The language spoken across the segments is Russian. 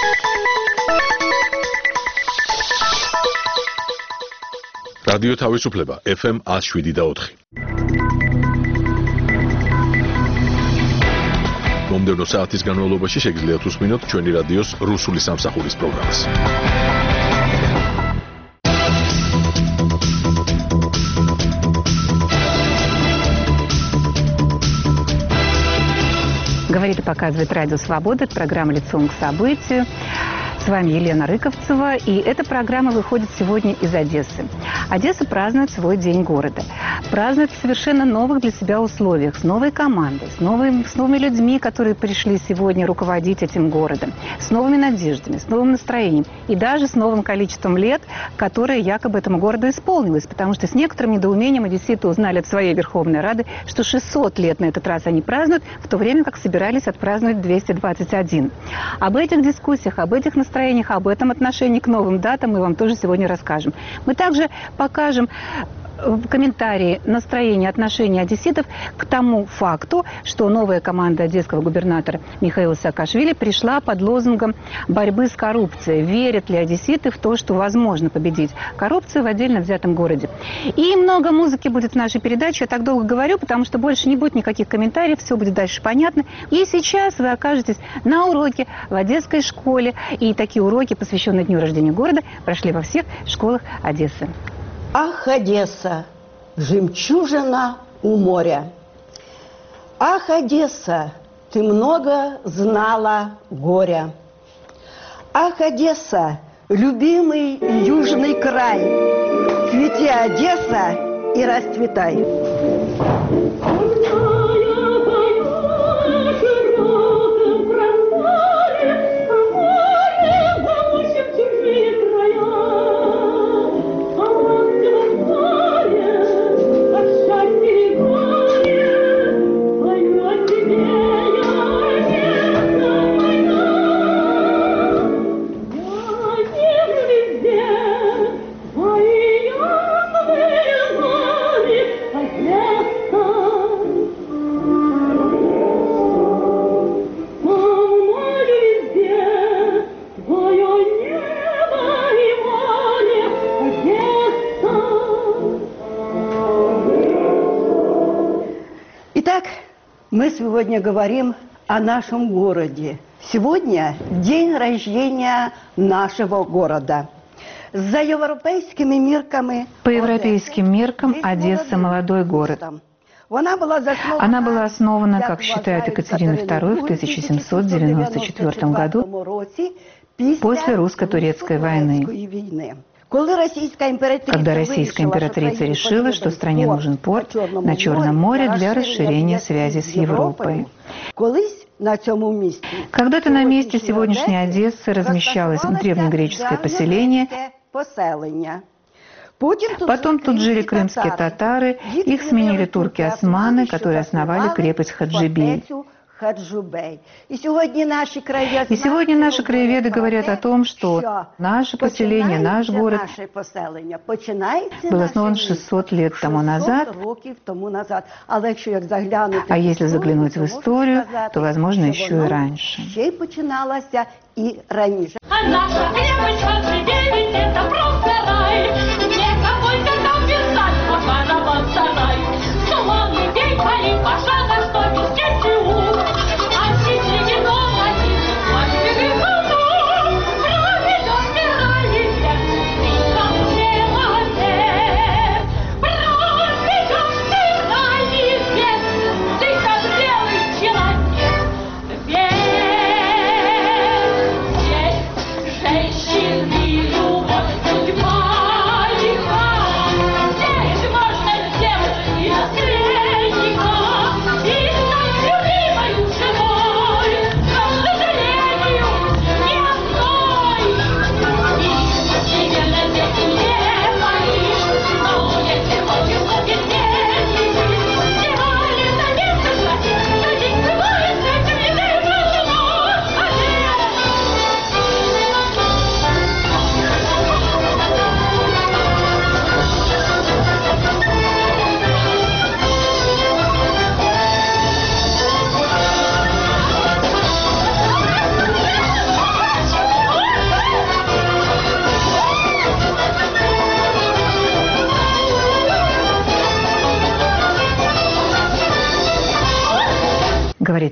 რადიო თავისუფლება FM 107.4. მომდევნო საათის განმავლობაში შეგიძლიათ უსმინოთ ჩვენი რადიოს რუსული სამსახურის პროგრამას. Говорит и показывает Радио Свобода, это программа «Лицом к событию». С вами Елена Рыковцева, и эта программа выходит сегодня из Одессы. Одесса празднует свой День города. Празднует в совершенно новых для себя условиях, с новой командой, с новыми людьми, которые пришли сегодня руководить этим городом, с новыми надеждами, с новым настроением и даже с новым количеством лет, которое якобы этому городу исполнилось, потому что с некоторым недоумением одесситы узнали от своей Верховной Рады, что 600 лет на этот раз они празднуют, в то время как собирались отпраздновать 221. Об этих дискуссиях, об этих настроениях, об этом отношении к новым датам мы вам тоже сегодня расскажем. Мы также покажем комментарии, настроения, отношения одесситов к тому факту, что новая команда одесского губернатора Михаила Саакашвили пришла под лозунгом борьбы с коррупцией. Верят ли одесситы в то, что возможно победить коррупцию в отдельно взятом городе? И много музыки будет в нашей передаче. Я так долго говорю, потому что больше не будет никаких комментариев, все будет дальше понятно. И сейчас вы окажетесь на уроке в одесской школе. И такие уроки, посвященные дню рождения города, прошли во всех школах Одессы. Ах, Одесса, жемчужина у моря. Ах, Одесса, ты много знала горя. Ах, Одесса, любимый южный край, цвети, Одесса, и расцветай. Мы сегодня говорим о нашем городе. Сегодня день рождения нашего города. За европейскими мерками... По европейским меркам Одесса – молодой город. Она была основана, как считает Екатерина II, в 1794 году после русско-турецкой войны. Когда российская императрица решила, что стране нужен порт на Черном море для расширения связи с Европой. Когда-то на месте сегодняшней Одессы размещалось древнегреческое поселение. Потом тут жили крымские татары, их сменили турки-османы, которые основали крепость Хаджибей. И сегодня наши краеведы говорят о том, что наше поселение, наш город был основан 600 лет тому назад. А если заглянуть в историю, то, возможно, еще и раньше. А наша крепость Хаджибей, это просто рай. Не какой-то там писать, пожалован сарай. Славный день твоих пожалуй, что без чести ух. А сидите дома, сидите в постели году. Проведешь мирали сердце, ты как человек. Проведешь мирали сердце, ты как белый человек. Женщины, любовь, судьба лиха. Здесь можно сделать и наследника.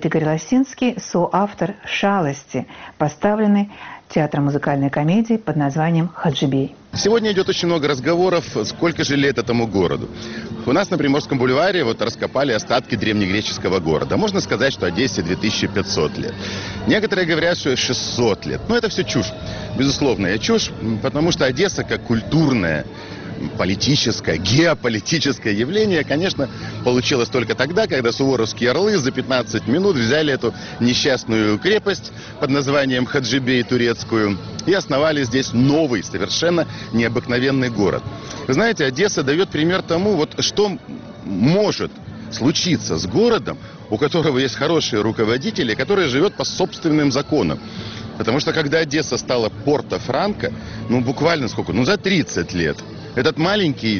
говорит Игорь Лосинский, соавтор «Шалости», поставленной театром музыкальной комедии под названием «Хаджибей». Сегодня идет очень много разговоров, сколько же лет этому городу. У нас на Приморском бульваре раскопали остатки древнегреческого города. Можно сказать, что Одессе 2500 лет. Некоторые говорят, что 600 лет. Но это все чушь. Безусловная чушь, потому что Одесса как культурная, политическое, геополитическое явление, конечно, получилось только тогда, когда суворовские орлы за 15 минут взяли эту несчастную крепость под названием Хаджибей турецкую и основали здесь новый, совершенно необыкновенный город. Вы знаете, Одесса дает пример тому, что может случиться с городом, у которого есть хорошие руководители, который живет по собственным законам. Потому что когда Одесса стала Порто-Франко, буквально за 30 лет, этот маленький,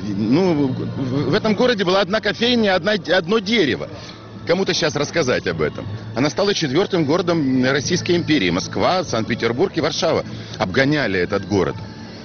в этом городе была одна кофейня, одно дерево. Кому-то сейчас рассказать об этом. Она стала 4-м городом Российской империи. Москва, Санкт-Петербург и Варшава обгоняли этот город.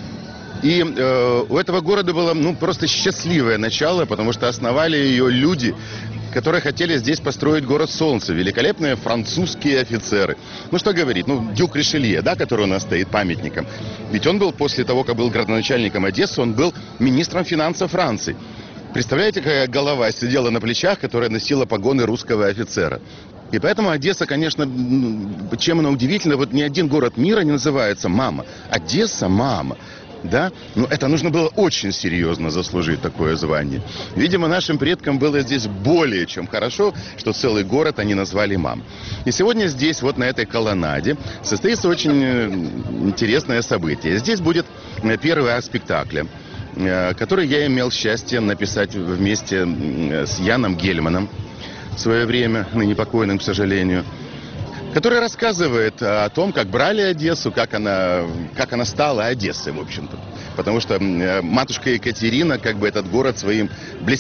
И у этого города было просто счастливое начало, потому что основали ее люди, которые хотели здесь построить город солнца. Великолепные французские офицеры. Что говорить, дюк Ришелье, который у нас стоит памятником. Ведь он был, после того, как был градоначальником Одессы, он был министром финансов Франции. Представляете, какая голова сидела на плечах, которая носила погоны русского офицера. И поэтому Одесса, конечно, чем она удивительна, ни один город мира не называется «мама». Одесса – «мама». Да? Это нужно было очень серьезно заслужить такое звание. Видимо, нашим предкам было здесь более чем хорошо, что целый город они назвали «мам». И сегодня здесь, на этой колоннаде, состоится очень интересное событие. Здесь будет первый акт спектакля, который я имел счастье написать вместе с Яном Гельманом в свое время, ныне покойным, к сожалению, который рассказывает о том, как брали Одессу, как она стала Одессой, в общем-то. Потому что матушка Екатерина этот город своим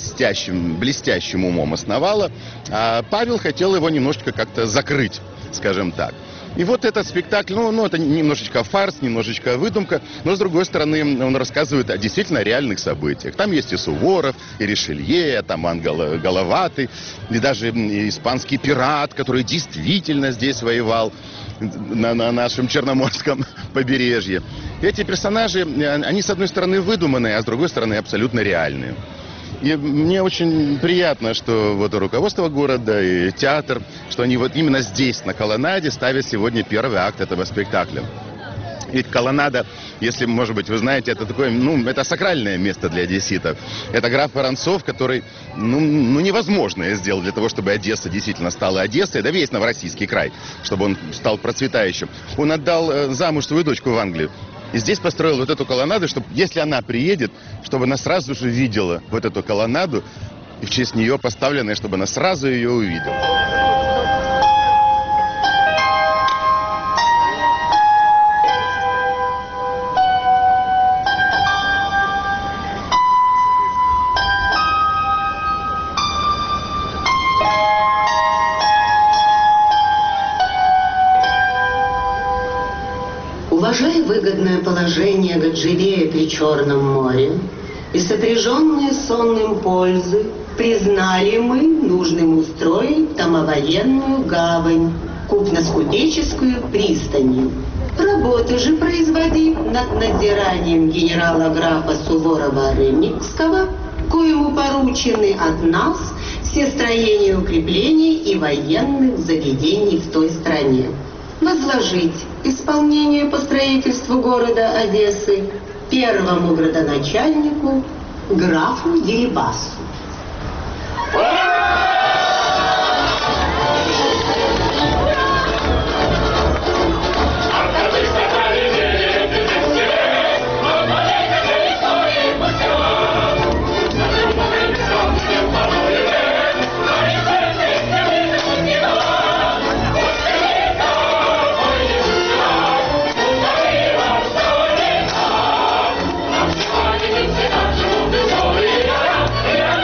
блестящим умом основала, а Павел хотел его немножечко как-то закрыть, скажем так. И этот спектакль, это немножечко фарс, немножечко выдумка, но, с другой стороны, он рассказывает о действительно реальных событиях. Там есть и Суворов, и Ришелье, атаман Головатый, и даже испанский пират, который действительно здесь воевал на нашем Черноморском побережье. И эти персонажи, они, с одной стороны, выдуманные, а с другой стороны, абсолютно реальные. И мне очень приятно, что руководство города и театр, что они именно здесь, на колоннаде, ставят сегодня первый акт этого спектакля. Ведь колоннада, если, может быть, вы знаете, это такое, это сакральное место для одесситов. Это граф Воронцов, который, невозможно сделать для того, чтобы Одесса действительно стала Одессой, да весь Новороссийский край, чтобы он стал процветающим. Он отдал замуж свою дочку в Англию. И здесь построил эту колоннаду, чтобы, если она приедет, чтобы она сразу же видела эту колоннаду, и в честь нее поставленная, чтобы она сразу ее увидела. Уважая выгодное положение Гаджибея при Черном море и сопряженные сонным пользы, признали мы нужным устроить там военную гавань, купно-скупеческую пристань. Работы же производить над надзиранием генерала-графа Суворова-Рымникского, коему поручены от нас все строения укреплений и военных заведений в той стране. Возложить исполнение по строительству города Одессы первому градоначальнику графу Дерибасу. Yeah.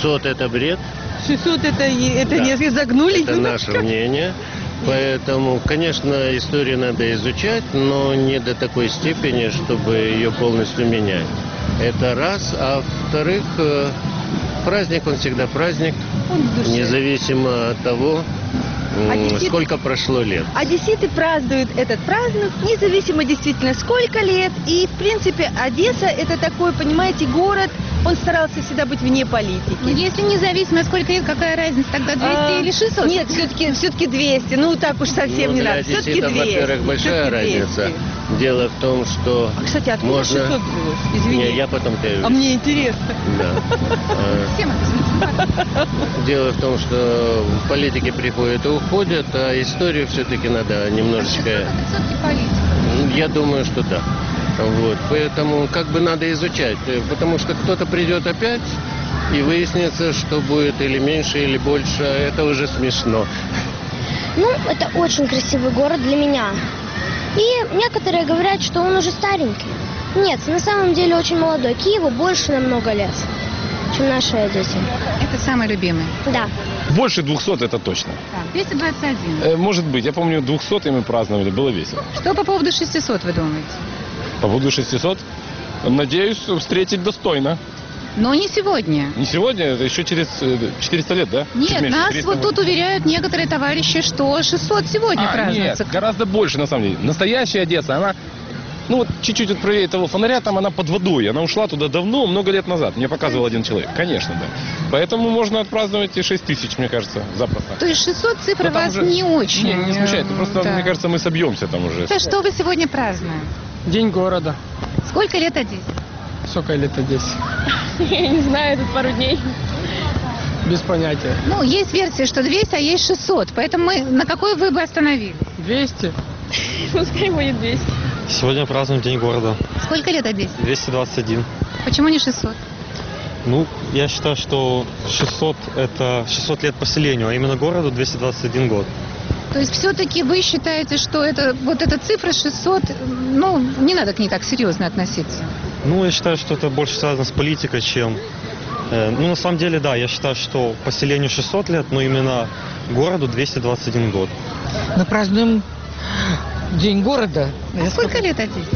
600 это бред. 600 это Да. не загнули. Это наше мнение. Поэтому, конечно, историю надо изучать, но не до такой степени, чтобы ее полностью менять. Это раз. А во-вторых, праздник, он всегда праздник, независимо от того, сколько прошло лет. Одесситы празднуют этот праздник, независимо действительно сколько лет. И, в принципе, Одесса это такой, понимаете, город, он старался всегда быть вне политики. Если независимо сколько лет, какая разница, тогда 200 или 600? Нет, все-таки 200. Ну, так уж совсем не для надо. Все-таки одесситов, 200. во-первых, большая Всё-таки 200. разница. Дело в том, что Кстати, откуда можно... 600 взялось? Извини. Не, я потом появлюсь. А мне интересно. Да. Всем это Дело в том, что политики приходят и уходят, а историю все-таки надо немножечко... все-таки политика. Я думаю, что да. Вот. Поэтому как бы надо изучать, потому что кто-то придет опять и выяснится, что будет или меньше, или больше. Это уже смешно. Ну, это очень красивый город для меня. И некоторые говорят, что он уже старенький. Нет, на самом деле очень молодой. Киеву больше на много лет, чем нашей Одессе. Это самый любимый. Да. Больше 200 это точно. Так, 221. Может быть. Я помню, 200 мы праздновали, было весело. Что по поводу 600 вы думаете? По поводу 600, надеюсь, встретить достойно. Но не сегодня. Не сегодня, это еще через 400 лет, да? Чуть Нет, меньше, нас 400 вот тут уверяют некоторые товарищи, что 600 сегодня празднуется. Нет, гораздо больше, на самом деле. Настоящая Одесса, она, ну вот чуть-чуть вот правее того фонаря, там она под водой. Она ушла туда давно, много лет назад. Мне показывал один человек. Конечно, да. Поэтому можно отпраздновать и 6 тысяч, мне кажется, запросто. То есть 600 цифры Но там вас уже- не очень... Не смущает. Просто, да. мне кажется, мы собьемся там уже. Это что вы сегодня празднуете? День города. Сколько лет Одессе? Сколько лет Одессе? Я не знаю, тут пару дней. Без понятия. Ну, есть версия, что 200, а есть 600. Поэтому мы на какой вы бы остановились? 200. Пускай будет 200. Сегодня празднуем День города. Сколько лет Одессе? 221. Почему не 600? Ну, я считаю, что 600 это 600 лет поселению, а именно городу 221 год. То есть все-таки вы считаете, что это, вот эта цифра 600, ну, не надо к ней так серьезно относиться? Ну, я считаю, что это больше связано с политикой, чем... ну, на самом деле, да, я считаю, что поселению 600 лет, но именно городу 221 год. Мы празднуем День города. А сколько лет Одессе?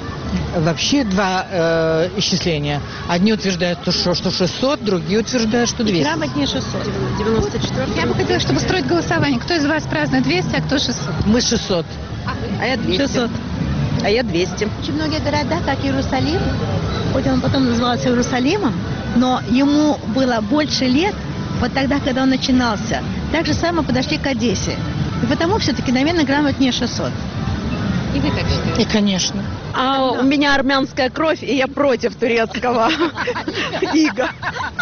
Вообще два исчисления. Одни утверждают, что 600, другие утверждают, что 200. Грамотнее 600. 94. Я бы хотела, чтобы устроить голосование. Кто из вас празднует 200, а кто 600? Мы 600. А я 200. 600. А я 200. Очень многие города, как Иерусалим, хоть он потом назывался Иерусалимом, но ему было больше лет, вот тогда, когда он начинался. Так же самое подошли к Одессе. И потому все-таки, наверное, грамотнее 600. И вы так считаете? И, конечно. А у меня армянская кровь, и я против турецкого ига.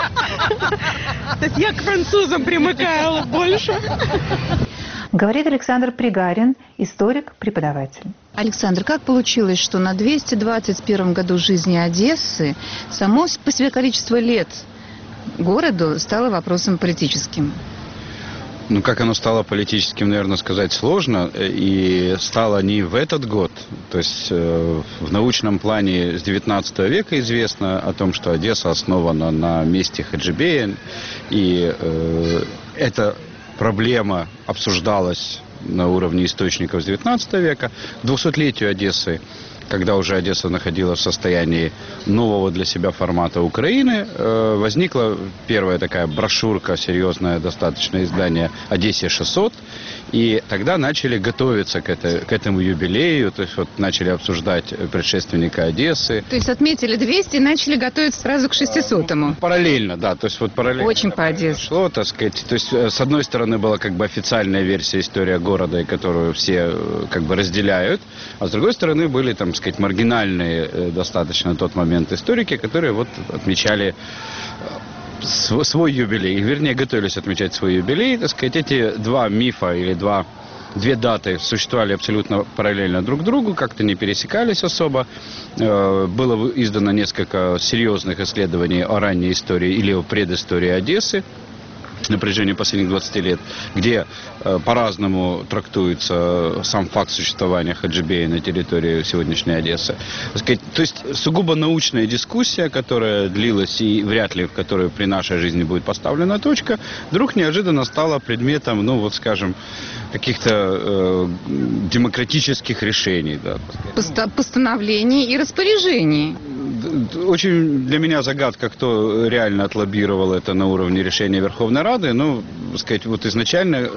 То есть я к французам примыкаю больше. Говорит Александр Пригарин, историк, преподаватель. Александр, как получилось, что на 221 году жизни Одессы само по себе количество лет городу стало вопросом политическим? Ну, как оно стало политическим, наверное, сказать сложно. И стало не в этот год. То есть в научном плане с 19 века известно о том, что Одесса основана на месте Хаджибея. И эта проблема обсуждалась на уровне источников с 19 века. К 200-летию Одессы, когда уже Одесса находилась в состоянии нового для себя формата Украины, возникла первая такая брошюрка, серьезное достаточно издание «Одессе 600». И тогда начали готовиться к этому юбилею, то есть вот начали обсуждать предшественника Одессы. То есть отметили 200 и начали готовиться сразу к 600-му? Параллельно, да. То есть вот параллельно. Очень по Одессе. Шло, так сказать. То есть с одной стороны была как бы официальная версия «История города», которую все как бы разделяют, а с другой стороны были, там, сказать, маргинальные достаточно на тот момент историки, которые вот отмечали свой юбилей, вернее, готовились отмечать свой юбилей, так сказать, эти два мифа или две даты существовали абсолютно параллельно друг другу, как-то не пересекались особо. Было издано несколько серьезных исследований о ранней истории или о предыстории Одессы. на протяжении последних 20 лет, где по-разному трактуется сам факт существования Хаджибея на территории сегодняшней Одессы. То есть сугубо научная дискуссия, которая длилась и вряд ли в которой при нашей жизни будет поставлена точка, вдруг неожиданно стала предметом, ну вот скажем, каких-то демократических решений. Да, постановлений и распоряжений. Очень для меня загадка, кто реально отлоббировал это на уровне решения Верховной Рады. Ну, сказать, вот изначально,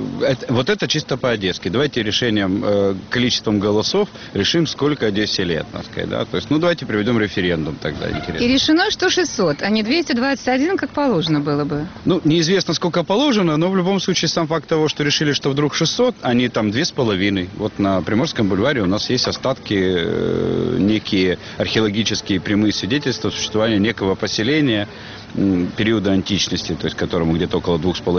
вот это чисто по-одесски. Давайте решением, количеством голосов решим, сколько Одессе лет, так сказать, да. То есть, ну, давайте проведем референдум тогда, интересно. И решено, что 600, а не 221, как положено было бы. Ну, неизвестно, сколько положено, но в любом случае сам факт того, что решили, что вдруг 600, а не там 2,5. Вот на Приморском бульваре у нас есть остатки, некие археологические прямые свидетельства существования некого поселения периода античности, то есть которому где-то около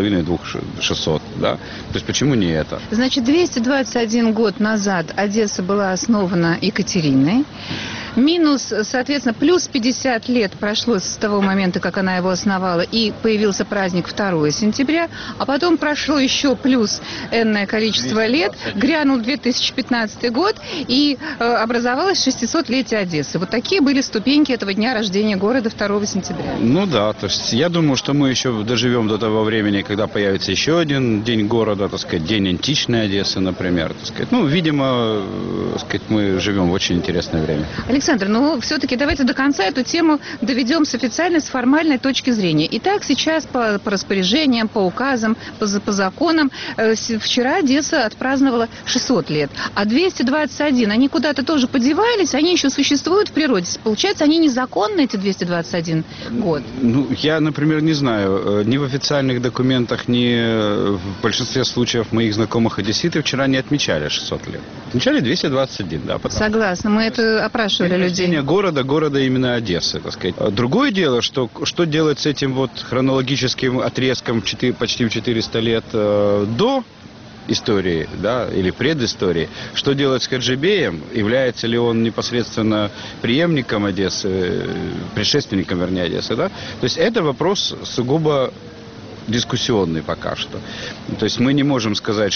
2,5-2,600, да? То есть почему не это? Значит, 221 год назад Одесса была основана Екатериной. Минус, соответственно, плюс 50 лет прошло с того момента, как она его основала, и появился праздник 2 сентября, а потом прошло еще плюс энное количество лет, грянул 2015 год, и образовалось 600-летие Одессы. Вот такие были ступеньки этого дня рождения города 2 сентября. Ну да, то есть я думаю, что мы еще доживем до того времени, когда появится еще один день города, так сказать, день античной Одессы, например, так сказать. Ну, видимо, так сказать, мы живем в очень интересное время. Александр, ну все-таки давайте до конца эту тему доведем с официальной, с формальной точки зрения. Итак, сейчас по распоряжениям, по указам, по законам, вчера Одесса отпраздновала 600 лет, а 221, они куда-то тоже подевались, они еще существуют в природе. Получается, они незаконны, эти 221 год? Ну, я, например, не знаю, ни в официальных документах, ни в большинстве случаев моих знакомых одесситы вчера не отмечали 600 лет. Отмечали 221, да. Согласна, мы это опрашивали людей. Города именно Одессы, так сказать. Другое дело, что делать с этим вот хронологическим отрезком почти в 400 лет до истории, да, или предыстории, что делать с Хаджибеем, является ли он непосредственно преемником Одессы, предшественником, вернее, Одессы, да, то есть это вопрос сугубо дискуссионный пока что. То есть мы не можем сказать,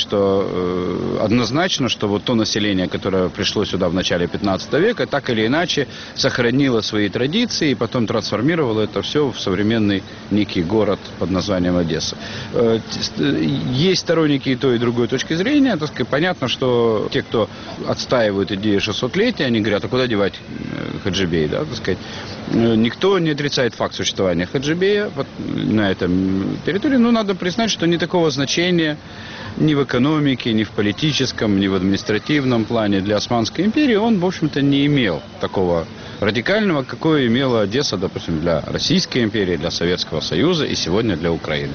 что однозначно, что вот то население, которое пришло сюда в начале 15 века, так или иначе сохранило свои традиции и потом трансформировало это все в современный некий город под названием Одесса. Есть сторонники и той, и другой точки зрения. Так сказать, понятно, что те, кто отстаивают идею 600-летия, они говорят, а куда девать Хаджибей, да, так сказать. Никто не отрицает факт существования Хаджибея на этом территории, но надо признать, что не такого значения ни в экономике, ни в политическом, ни в административном плане для Османской империи он, в общем-то, не имел такого радикального, какое имела Одесса, допустим, для Российской империи, для Советского Союза и сегодня для Украины.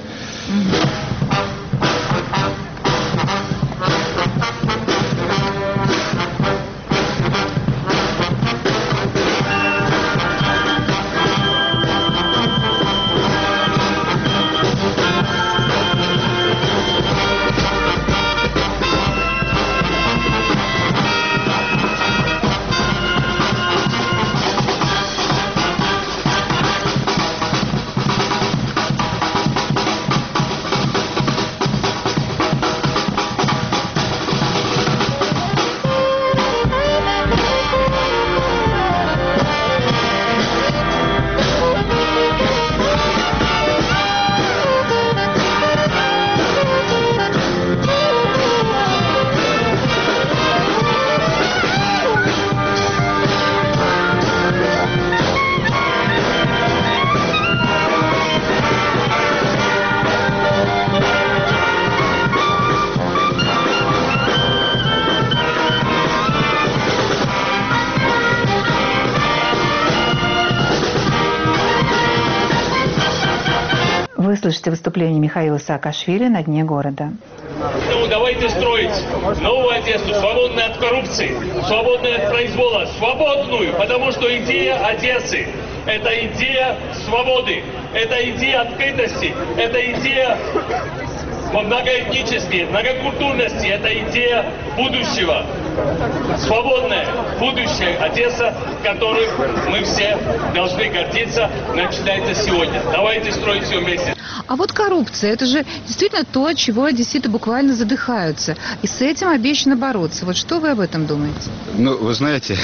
Вы слышите выступление Михаила Саакашвили «На дне города». Ну, давайте строить новую Одессу, свободную от коррупции, свободную от произвола, свободную, потому что идея Одессы – это идея свободы, это идея открытости, это идея многоэтничности, многокультурности, это идея будущего. свободное будущее Одесса, которым мы все должны гордиться, начинается сегодня. Давайте строить все вместе. А вот коррупция, это же действительно то, от чего одесситы буквально задыхаются. И с этим обещано бороться. Вот что вы об этом думаете? Ну, вы знаете,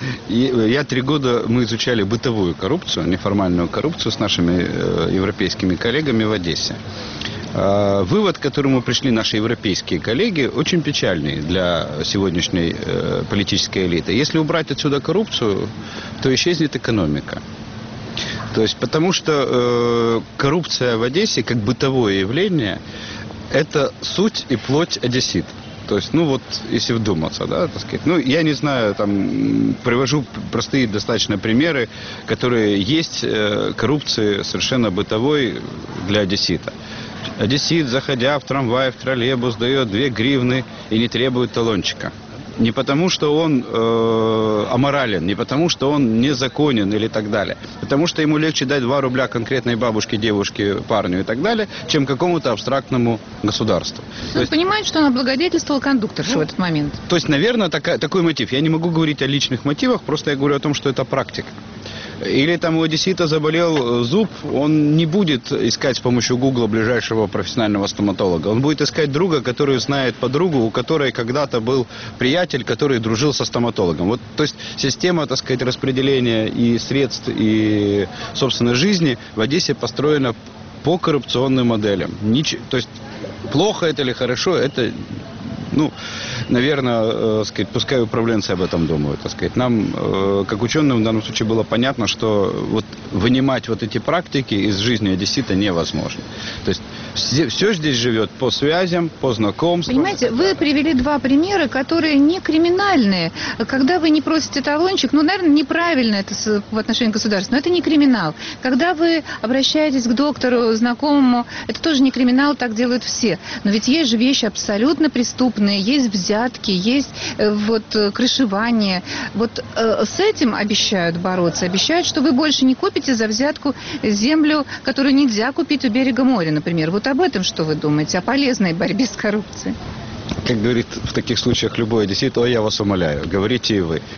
я 3 года мы изучали бытовую коррупцию, неформальную коррупцию с нашими европейскими коллегами в Одессе. Вывод, к которому пришли наши европейские коллеги, очень печальный для сегодняшней политической элиты. Если убрать отсюда коррупцию, то исчезнет экономика. То есть, потому что коррупция в Одессе, как бытовое явление, это суть и плоть одессит. То есть, ну вот, если вдуматься, да, так сказать. Ну, я не знаю, там, привожу простые достаточно примеры, которые есть коррупции совершенно бытовой для одессита. Одессит, заходя в трамвай, в троллейбус, дает 2 гривны и не требует талончика. Не потому, что он аморален, не потому, что он незаконен или так далее. Потому что ему легче дать 2 рубля конкретной бабушке, девушке, парню и так далее, чем какому-то абстрактному государству. Он понимает, что он облагодетельствовал кондукторшу в этот момент. То есть, наверное, такой мотив. Я не могу говорить о личных мотивах, просто я говорю о том, что это практика. Или там у одессита заболел зуб, он не будет искать с помощью Гугла ближайшего профессионального стоматолога. Он будет искать друга, который знает подругу, у которой когда-то был приятель, который дружил со стоматологом. Вот, то есть система, так сказать, распределения и средств, и собственной жизни в Одессе построена по коррупционным моделям. То есть плохо это или хорошо, это... Ну, наверное, сказать, пускай управленцы об этом думают. Так сказать. Нам, как ученым, в данном случае было понятно, что вот вынимать вот эти практики из жизни одессита невозможно. То есть все здесь живет по связям, по знакомствам. Понимаете, вы привели 2 примера, которые не криминальные. Когда вы не просите талончик, ну, наверное, неправильно это в отношении государства, но это не криминал. Когда вы обращаетесь к доктору, знакомому, это тоже не криминал, так делают все. Но ведь есть же вещи абсолютно преступные, есть взятки, есть вот крышевание. Вот с этим обещают бороться. Обещают, что вы больше не купите за взятку землю, которую нельзя купить у берега моря, например. Вот об этом что вы думаете? О полезной борьбе с коррупцией? Как говорит в таких случаях любой одессит, я вас умоляю, говорите и вы.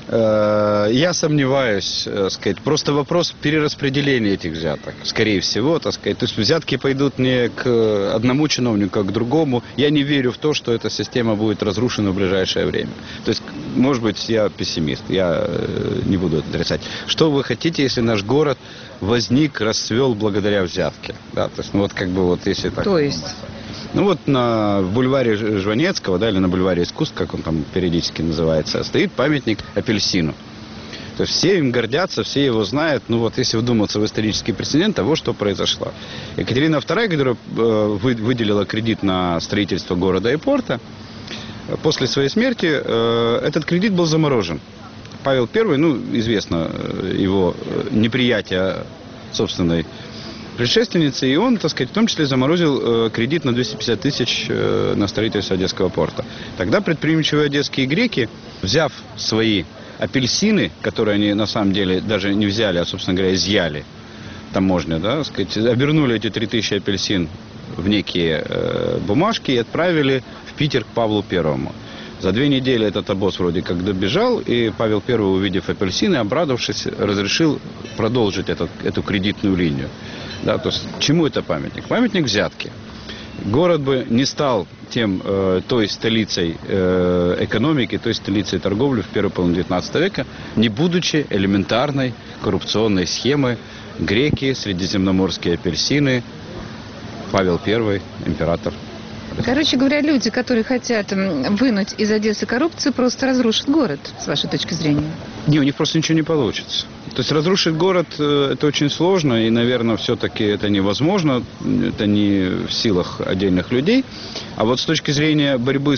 Я сомневаюсь, сказать, просто вопрос перераспределения этих взяток, скорее всего, так сказать. То есть взятки пойдут не к одному чиновнику, а к другому. Я не верю в то, что эта система будет разрушена в ближайшее время. То есть, может быть, я пессимист, я не буду это отрицать. Что вы хотите, если наш город возник, расцвел благодаря взятке? Да, то есть, ну вот как бы вот если так... То есть... Ну вот в бульваре Жванецкого, да, или на бульваре искусств, как он там периодически называется, стоит памятник апельсину. То есть все им гордятся, все его знают. Ну вот если вдуматься в исторический прецедент того, что произошло. Екатерина II, которая выделила кредит на строительство города и порта, после своей смерти этот кредит был заморожен. Павел I, ну известно его неприятие собственной предшественницы, и он, так сказать, в том числе заморозил кредит на 250 тысяч на строительство Одесского порта. Тогда предприимчивые одесские греки, взяв свои апельсины, которые они на самом деле даже не взяли, а, собственно говоря, изъяли, таможня, да, так сказать, обернули эти 3000 апельсин в некие бумажки и отправили в Питер к Павлу Первому. За 2 недели этот обоз вроде как добежал, и Павел I, увидев апельсины, обрадовавшись, разрешил продолжить эту кредитную линию. Да, то есть, чему это памятник? Памятник взятки. Город бы не стал той столицей экономики, той столицей торговли в первой половине 19 века, не будучи элементарной коррупционной схемой греки, средиземноморские апельсины, Павел I, император. Короче говоря, люди, которые хотят вынуть из Одессы коррупцию, просто разрушат город, с вашей точки зрения. Не, у них просто ничего не получится. То есть разрушить город это очень сложно, и, наверное, все-таки это невозможно, это не в силах отдельных людей. А вот с точки зрения борьбы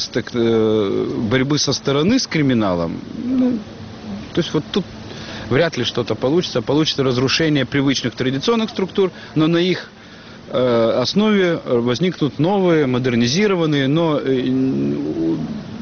со стороны с криминалом, ну, то есть вот тут вряд ли что-то получится. Получится разрушение привычных традиционных структур, но на их основе возникнут новые, модернизированные, но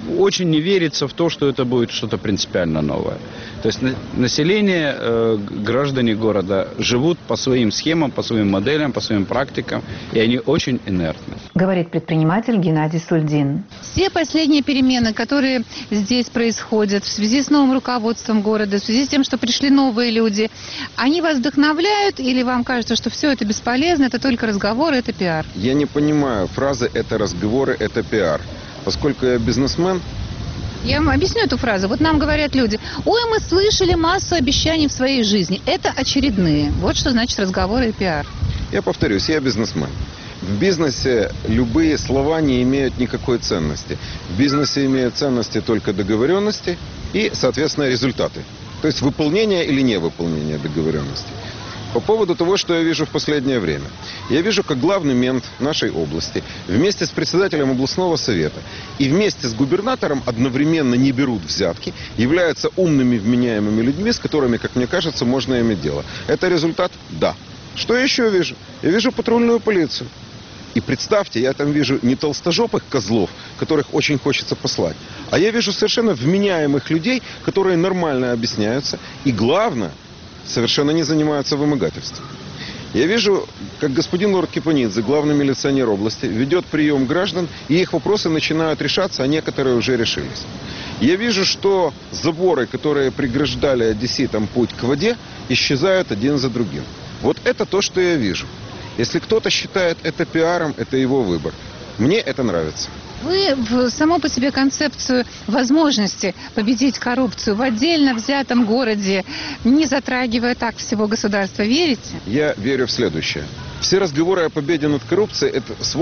очень не верится в то, что это будет что-то принципиально новое. То есть население, граждане города живут по своим схемам, по своим моделям, по своим практикам, и они очень инертны. Говорит предприниматель Геннадий Сульдин. Все последние перемены, которые здесь происходят в связи с новым руководством города, в связи с тем, что пришли новые люди, они вас вдохновляют или вам кажется, что все это бесполезно, это только разговоры, это пиар? Я не понимаю фразы «это разговоры, это пиар». Поскольку я бизнесмен... Я вам объясню эту фразу. Вот нам говорят люди: ой, мы слышали массу обещаний в своей жизни. Это очередные. Вот что значит разговоры и пиар. Я повторюсь, я бизнесмен. В бизнесе любые слова не имеют никакой ценности. В бизнесе имеют ценности только договоренности и, соответственно, результаты. То есть выполнение или невыполнение договоренностей. По поводу того, что я вижу в последнее время. Я вижу, как главный мент нашей области вместе с председателем областного совета и вместе с губернатором одновременно не берут взятки, являются умными, вменяемыми людьми, с которыми, как мне кажется, можно иметь дело. Это результат? Да. Что я еще вижу? Я вижу патрульную полицию. И представьте, я там вижу не толстожопых козлов, которых очень хочется послать, а я вижу совершенно вменяемых людей, которые нормально объясняются. И главное, совершенно не занимаются вымогательством. Я вижу, как господин лорд Кипанидзе, главный милиционер области, ведет прием граждан, и их вопросы начинают решаться, а некоторые уже решились. Я вижу, что заборы, которые преграждали одесситам путь к воде, исчезают один за другим. Вот это то, что я вижу. Если кто-то считает это пиаром, это его выбор. Мне это нравится. Вы в саму по себе концепцию возможности победить коррупцию в отдельно взятом городе, не затрагивая так всего государства, верите? Я верю в следующее. Все разговоры о победе над коррупцией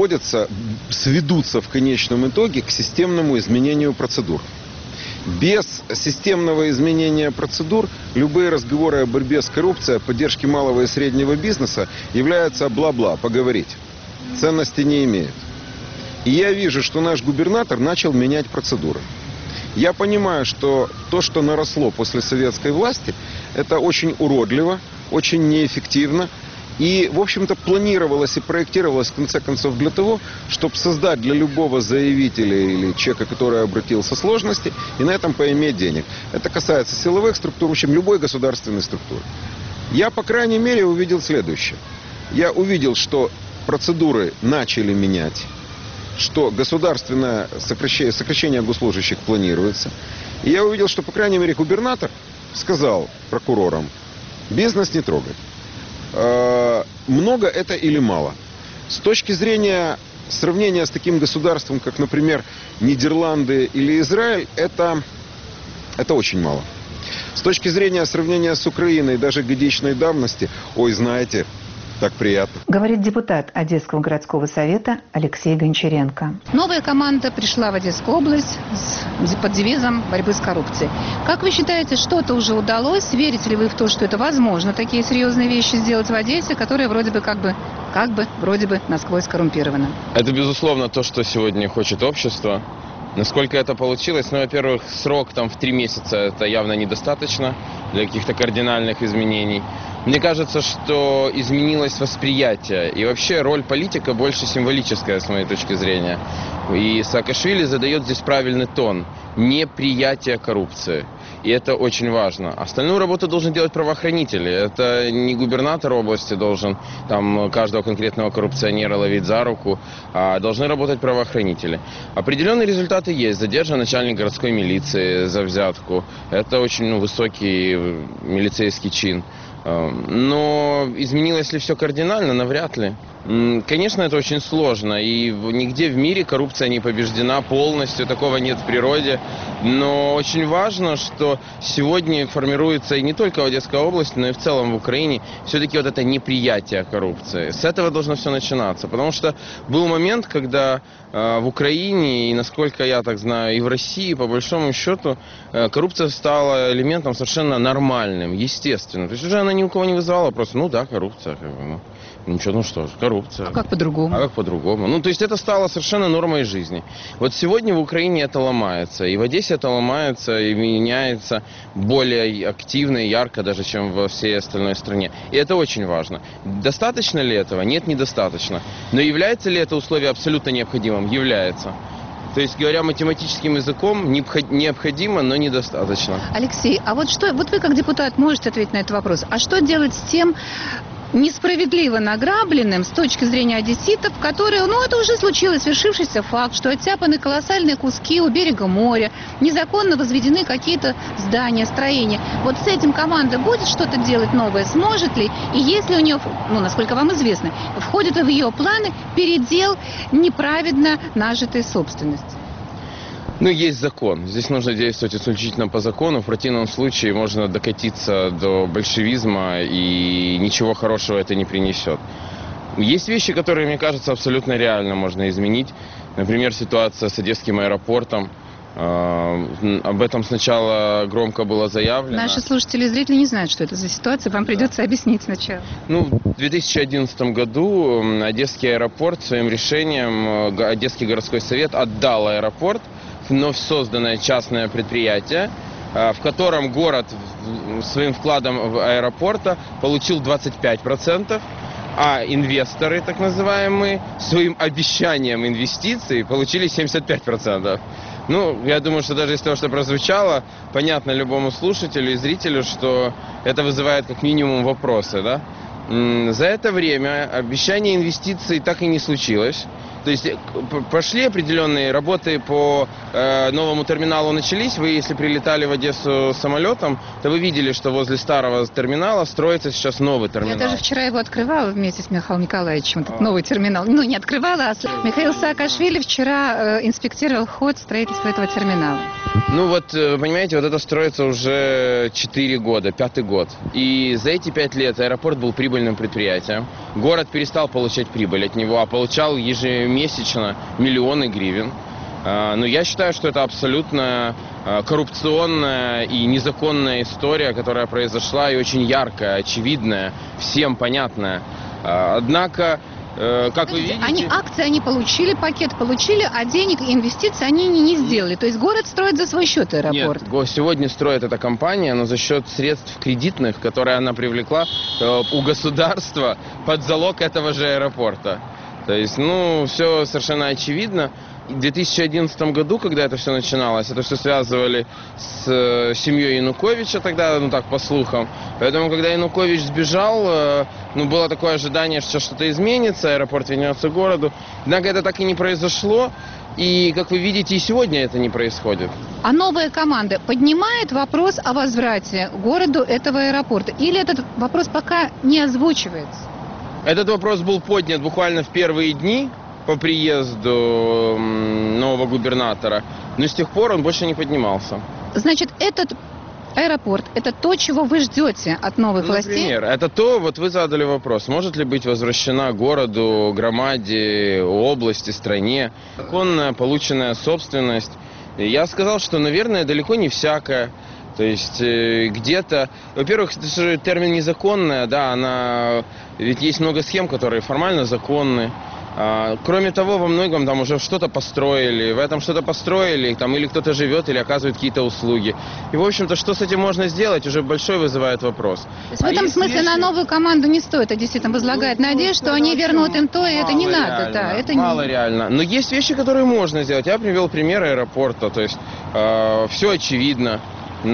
сведутся в конечном итоге к системному изменению процедур. Без системного изменения процедур любые разговоры о борьбе с коррупцией, о поддержке малого и среднего бизнеса являются бла-бла, поговорить. Ценности не имеют. И я вижу, что наш губернатор начал менять процедуры. Я понимаю, что то, что наросло после советской власти, это очень уродливо, очень неэффективно. И, в общем-то, планировалось и проектировалось, в конце концов, для того, чтобы создать для любого заявителя или человека, который обратился, сложности, и на этом поиметь денег. Это касается силовых структур, в общем, любой государственной структуры. Я, по крайней мере, увидел следующее. Я увидел, что процедуры начали менять, что государственное сокращение госслужащих планируется. И я увидел, что, по крайней мере, губернатор сказал прокурорам: бизнес не трогать. Много это или мало? С точки зрения сравнения с таким государством, как, например, Нидерланды или Израиль, это очень мало. С точки зрения сравнения с Украиной, даже годичной давности, ой, знаете, так приятно. Говорит депутат Одесского городского совета Алексей Гончаренко. Новая команда пришла в Одесскую область под девизом борьбы с коррупцией. Как вы считаете, что-то уже удалось? Верите ли вы в то, что это возможно, такие серьезные вещи сделать в Одессе, которая вроде бы вроде бы насквозь коррумпирована? Это, безусловно, то, что сегодня хочет общество. Насколько это получилось? Ну, во-первых, срок там в 3 месяца это явно недостаточно для каких-то кардинальных изменений. Мне кажется, что изменилось восприятие. И вообще роль политика больше символическая, с моей точки зрения. И Саакашвили задает здесь правильный тон. Неприятие коррупции. И это очень важно. Остальную работу должны делать правоохранители. Это не губернатор области должен там каждого конкретного коррупционера ловить за руку, а должны работать правоохранители. Определенные результаты есть. Задержан начальник городской милиции за взятку. Это очень высокий милицейский чин. Но изменилось ли все кардинально? Навряд ли. Конечно, это очень сложно, и нигде в мире коррупция не побеждена полностью, такого нет в природе. Но очень важно, что сегодня формируется и не только в Одесской области, но и в целом в Украине все-таки вот это неприятие коррупции. С этого должно все начинаться, потому что был момент, когда в Украине, и насколько я так знаю, и в России, по большому счету, коррупция стала элементом совершенно нормальным, естественным. То есть уже она ни у кого не вызывала просто, коррупция, ничего, что ж, коррупция. А как по-другому? А как по-другому? То есть это стало совершенно нормой жизни. Вот сегодня в Украине это ломается, и в Одессе это ломается, и меняется более активно и ярко даже, чем во всей остальной стране. И это очень важно. Достаточно ли этого? Нет, недостаточно. Но является ли это условие абсолютно необходимым? Является. То есть, говоря математическим языком, необходимо, но недостаточно. Алексей, а вот вы как депутат можете ответить на этот вопрос. А что делать с тем несправедливо награбленным с точки зрения одесситов, которые, это уже случилось, свершившийся факт, что оттяпаны колоссальные куски у берега моря, незаконно возведены какие-то здания, строения. Вот с этим команда будет что-то делать новое, сможет ли? И если у нее, насколько вам известно, входит в ее планы передел неправедно нажитой собственности? Есть закон. Здесь нужно действовать исключительно по закону. В противном случае можно докатиться до большевизма, и ничего хорошего это не принесет. Есть вещи, которые, мне кажется, абсолютно реально можно изменить. Например, ситуация с Одесским аэропортом. Об этом сначала громко было заявлено. Наши слушатели и зрители не знают, что это за ситуация. Вам придется объяснить сначала. В 2011 году Одесский аэропорт своим решением, Одесский городской совет отдал аэропорт вновь созданное частное предприятие, в котором город своим вкладом в аэропорта получил 25%, а инвесторы, так называемые, своим обещанием инвестиций получили 75%. Я думаю, что даже если то, что прозвучало, понятно любому слушателю и зрителю, что это вызывает как минимум вопросы, да? За это время обещание инвестиций так и не случилось. То есть пошли определенные работы по новому терминалу начались. Вы, если прилетали в Одессу самолетом, то вы видели, что возле старого терминала строится сейчас новый терминал. Я даже вчера его открывала вместе с Михаилом Николаевичем, этот новый терминал. Не открывала, а Михаил Саакашвили вчера инспектировал ход строительства этого терминала. Понимаете, это строится уже 4 года, 5-й год. И за эти 5 лет аэропорт был прибыльным предприятием. Город перестал получать прибыль от него, а получал ежемесячно миллионы гривен. Но я считаю, что это абсолютно коррупционная и незаконная история, которая произошла, и очень яркая, очевидная, всем понятная. Однако, как вы видите... Акции они получили, пакет получили, а денег и инвестиций они не сделали. То есть город строит за свой счет аэропорт. Нет, сегодня строит эта компания, но за счет средств кредитных, которые она привлекла у государства под залог этого же аэропорта. То есть, все совершенно очевидно. В 2011 году, когда это все начиналось, это все связывали с семьей Януковича тогда, так по слухам. Поэтому, когда Янукович сбежал, было такое ожидание, что что-то изменится, аэропорт вернется к городу. Однако это так и не произошло. И, как вы видите, и сегодня это не происходит. А новая команда поднимает вопрос о возврате городу этого аэропорта? Или этот вопрос пока не озвучивается? Этот вопрос был поднят буквально в первые дни по приезду нового губернатора, но с тех пор он больше не поднимался. Значит, этот аэропорт – это то, чего вы ждете от новых властей? Например, это то, вы задали вопрос, может ли быть возвращена городу, громаде, области, стране законная полученная собственность. Я сказал, что, наверное, далеко не всякая. То есть где-то, во-первых, термин незаконная, да, ведь есть много схем, которые формально законны. Кроме того, во многом там уже что-то построили, в этом что-то построили, там или кто-то живет, или оказывает какие-то услуги. И, в общем-то, что с этим можно сделать, уже большой вызывает вопрос. То есть в этом смысле на новую команду не стоит действительно возлагать надежду, что они вернут им то, и это не надо. Да, это мало реально. Но есть вещи, которые можно сделать. Я привел пример аэропорта, то есть все очевидно.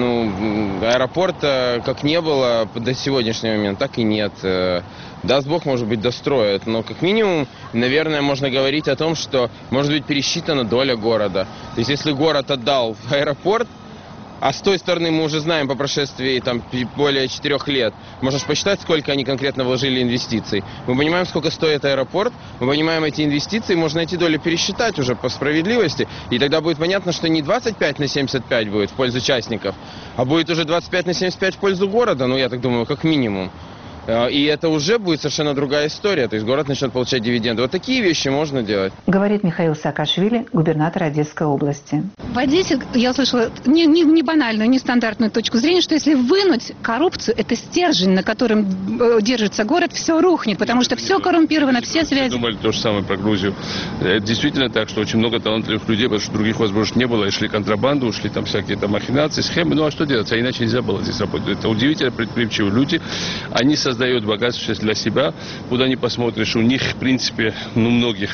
Аэропорта как не было до сегодняшнего момента, так и нет. Даст Бог, может быть, достроят. Но как минимум, наверное, можно говорить о том, что может быть пересчитана доля города. То есть если город отдал в аэропорт, а с той стороны мы уже знаем по прошествии более 4 лет, можешь посчитать, сколько они конкретно вложили инвестиций. Мы понимаем, сколько стоит аэропорт, мы понимаем эти инвестиции, можно эти доли пересчитать уже по справедливости, и тогда будет понятно, что не 25/75 будет в пользу частников, а будет уже 25/75 в пользу города, я так думаю, как минимум. И это уже будет совершенно другая история. То есть город начнет получать дивиденды. Вот такие вещи можно делать. Говорит Михаил Саакашвили, губернатор Одесской области. В Одессе я услышала не банальную, не стандартную точку зрения, что если вынуть коррупцию, это стержень, на котором держится город, все рухнет, потому что все коррумпировано, все связи. Думали то же самое про Грузию. Это действительно так, что очень много талантливых людей, потому что других возможностей не было, и шли контрабанду, шли всякие махинации, схемы. А что делать? А иначе нельзя было здесь работать. Это удивительно предприимчивые люди. Они создают богатство сейчас для себя. Куда ни посмотришь, у них, в принципе, многих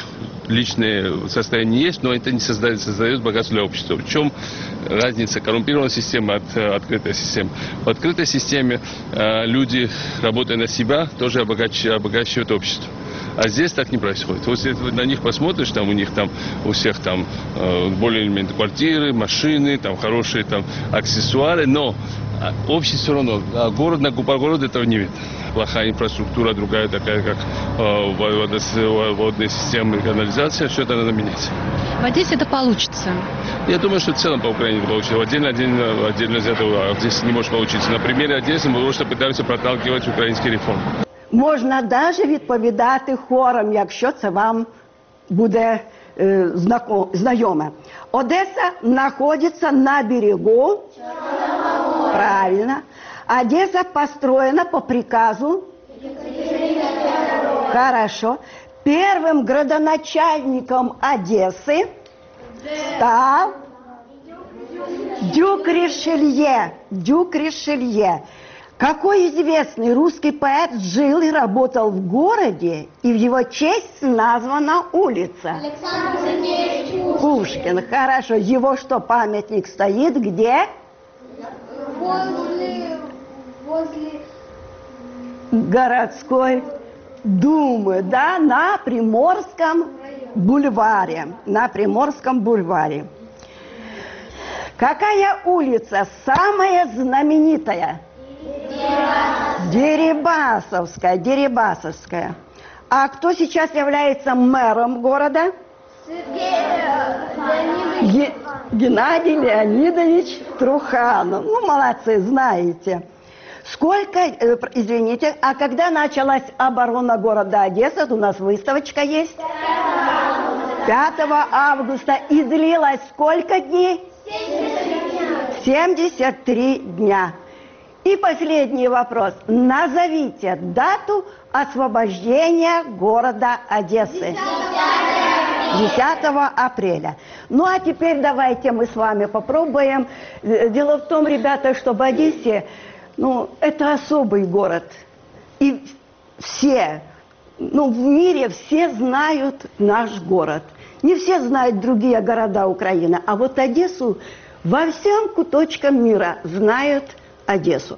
личное состояние есть, но это не создает богатство для общества. В чем разница коррумпированной системы от открытой системы? В открытой системе люди, работая на себя, тоже обогащивают общество. А здесь так не происходит. Вот если ты на них посмотришь, там у них там у всех там более-менее квартиры, машины, там хорошие там аксессуары, но общество все равно, город на города этого не видно. Плохая инфраструктура, другая такая, как водные системы, канализация, все это надо менять. В Одессе это получится? Я думаю, что в целом по Украине это получится. Отдельно из этого здесь не может получиться. На примере Одессы мы просто пытаемся проталкивать украинские реформы. Можна навіть відповідати хором, якщо це вам буде знайоме. Одесса находится на берегу. Правильно. Одесса построена по приказу. Хорошо. Первым градоначальником Одессы стал Дюк Ришелье. Дюк Ришелье. Какой известный русский поэт жил и работал в городе, и в его честь названа улица? Александр Сергеевич Пушкин. Хорошо. Его что, памятник стоит где? Возле городской думы, да, на Приморском бульваре. На Приморском бульваре. Какая улица самая знаменитая? Дерибасовская. Дерибасовская. А кто сейчас является мэром города? Геннадий Леонидович Труханов. Ну, молодцы, знаете. Сколько, извините, а когда началась оборона города Одессы, у нас выставочка есть? 5 августа. И длилась сколько дней? 73 дня. И последний вопрос. Назовите дату освобождения города Одессы. 10 апреля. Ну а теперь давайте мы с вами попробуем. Дело в том, ребята, что в Одессе, ну, это особый город. И все, ну, в мире все знают наш город. Не все знают другие города Украины, а вот Одессу во всем куточкам мира знают Одессу.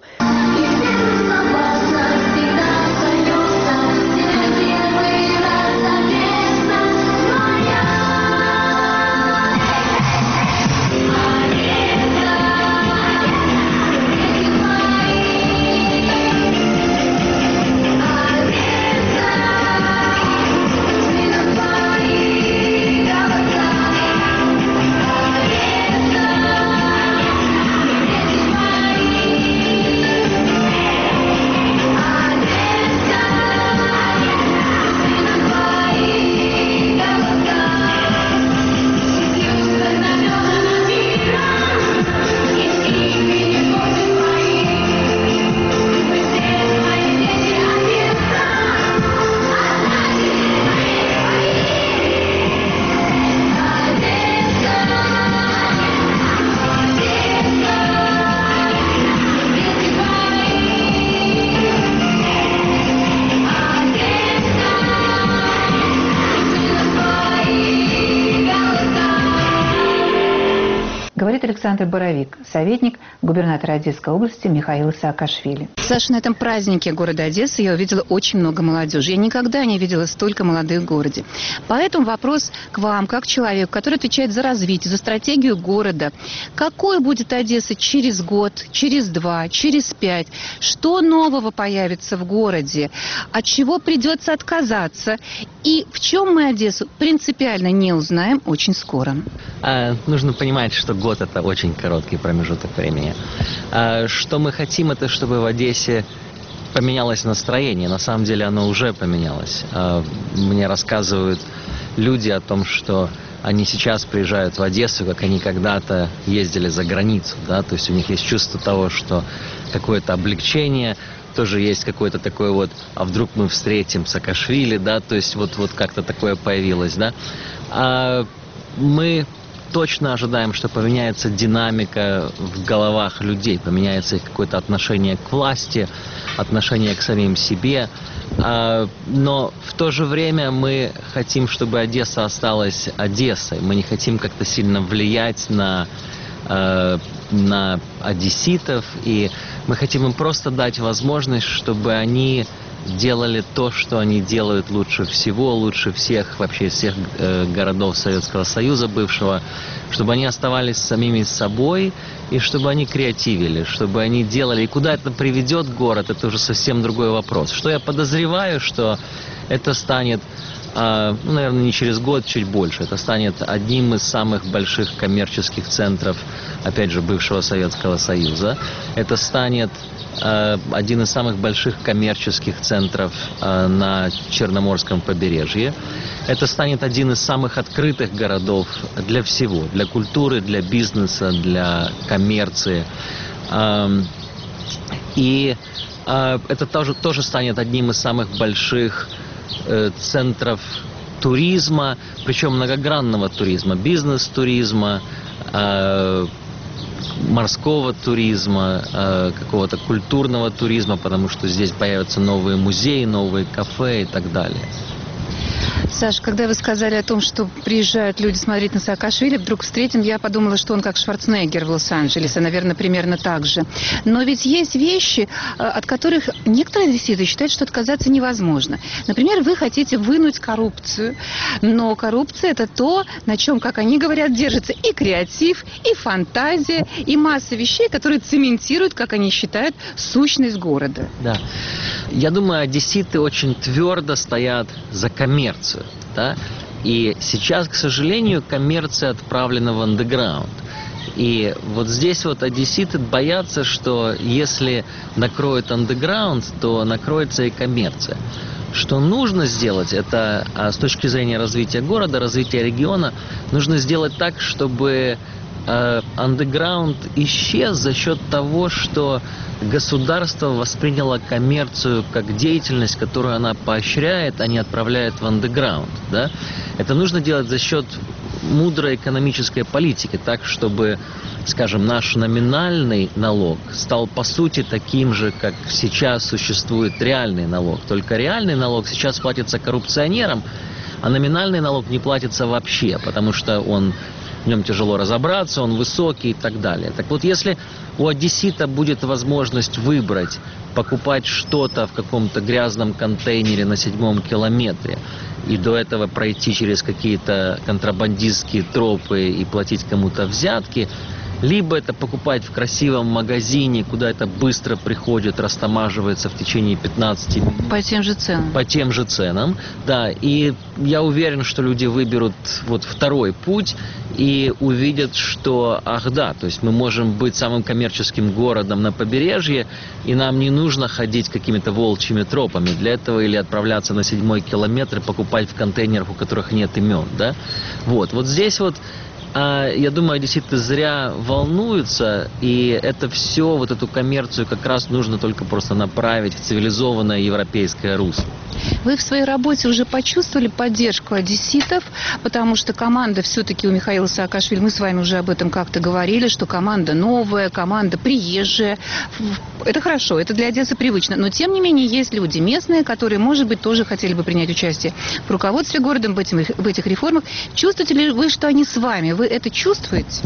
Говорит Александр Боровик, советник губернатора Одесской области Михаила Саакашвили. Саша, на этом празднике города Одессы я увидела очень много молодежи. Я никогда не видела столько молодых в городе. Поэтому вопрос к вам, как человеку, который отвечает за развитие, за стратегию города. Какой будет Одесса через год, через 2, через 5? Что нового появится в городе? От чего придется отказаться? И в чем мы Одессу принципиально не узнаем очень скоро? Нужно понимать, что год — это очень короткий промежуток времени. Что мы хотим, это чтобы в Одессе поменялось настроение. На самом деле оно уже поменялось. Мне рассказывают люди о том, что они сейчас приезжают в Одессу, как они когда-то ездили за границу. Да? То есть у них есть чувство того, что какое-то облегчение, тоже есть какое-то такое вот, а вдруг мы встретим Саакашвили, да, то есть вот как-то такое появилось, да. Мы точно ожидаем, что поменяется динамика в головах людей, поменяется их какое-то отношение к власти, отношение к самим себе. Но в то же время мы хотим, чтобы Одесса осталась Одессой. Мы не хотим как-то сильно влиять на одесситов, и мы хотим им просто дать возможность, чтобы они делали то, что они делают лучше всего, лучше всех, вообще всех городов Советского Союза бывшего, чтобы они оставались самими собой, и чтобы они креативили, чтобы они делали. И куда это приведет город, это уже совсем другой вопрос. Что я подозреваю, что это станет, наверное, не через год, чуть больше. Это станет одним из самых больших коммерческих центров, опять же, бывшего Советского Союза. Это станет один из самых больших коммерческих центров на Черноморском побережье. Это станет один из самых открытых городов для всего, для культуры, для бизнеса, для коммерции. И это тоже станет одним из самых больших центров туризма, причем многогранного туризма, бизнес-туризма, морского туризма, какого-то культурного туризма, потому что здесь появятся новые музеи, новые кафе и так далее. Саша, когда вы сказали о том, что приезжают люди смотреть на Саакашвили, вдруг встретим, я подумала, что он как Шварценеггер в Лос-Анджелесе, наверное, примерно так же. Но ведь есть вещи, от которых некоторые одесситы считают, что отказаться невозможно. Например, вы хотите вынуть коррупцию, но коррупция – это то, на чем, как они говорят, держится и креатив, и фантазия, и масса вещей, которые цементируют, как они считают, сущность города. Да. Я думаю, одесситы очень твердо стоят за коммерцию. Да? И сейчас, к сожалению, коммерция отправлена в андеграунд. И вот здесь вот одесситы боятся, что если накроет андеграунд, то накроется и коммерция. Что нужно сделать, это с точки зрения развития города, развития региона, нужно сделать так, чтобы андеграунд исчез за счет того, что государство восприняло коммерцию как деятельность, которую она поощряет, а не отправляет в андеграунд. Да? Это нужно делать за счет мудрой экономической политики, так, чтобы, скажем, наш номинальный налог стал по сути таким же, как сейчас существует реальный налог. Только реальный налог сейчас платится коррупционерам, а номинальный налог не платится вообще, потому что в нем тяжело разобраться, он высокий и так далее. Так вот, если у одессита будет возможность выбрать, покупать что-то в каком-то грязном контейнере на 7-м километре и до этого пройти через какие-то контрабандистские тропы и платить кому-то взятки, либо это покупать в красивом магазине, куда это быстро приходит, растамаживается в течение 15 минут. По тем же ценам. По тем же ценам, да. И я уверен, что люди выберут вот второй путь и увидят, что, ах да, то есть мы можем быть самым коммерческим городом на побережье, и нам не нужно ходить какими-то волчьими тропами для этого или отправляться на 7-й километр и покупать в контейнерах, у которых нет имен, да. Вот здесь вот я думаю, одесситы зря волнуются, и это все, вот эту коммерцию как раз нужно только просто направить в цивилизованное европейское русло. Вы в своей работе уже почувствовали поддержку одесситов, потому что команда все-таки у Михаила Саакашвили, мы с вами уже об этом как-то говорили, что команда новая, команда приезжая. Это хорошо, это для Одессы привычно, но тем не менее есть люди местные, которые, может быть, тоже хотели бы принять участие в руководстве городом, в этих реформах. Чувствуете ли вы, что они с вами? Вы это чувствуете?